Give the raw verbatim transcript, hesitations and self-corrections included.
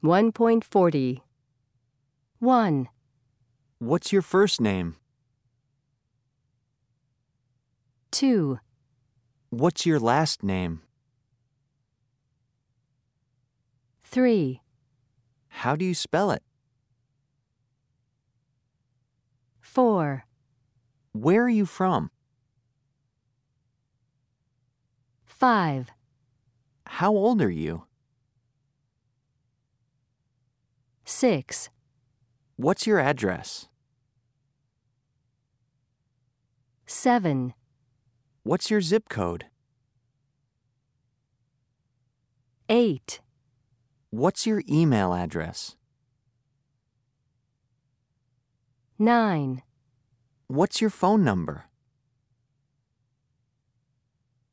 one point four zero. one. What's your first name? two. What's your last name? three. How do you spell it? four. Where are you from? five. How old are you? six. What's your address? seven. What's your zip code? eight. What's your email address? nine. What's your phone number?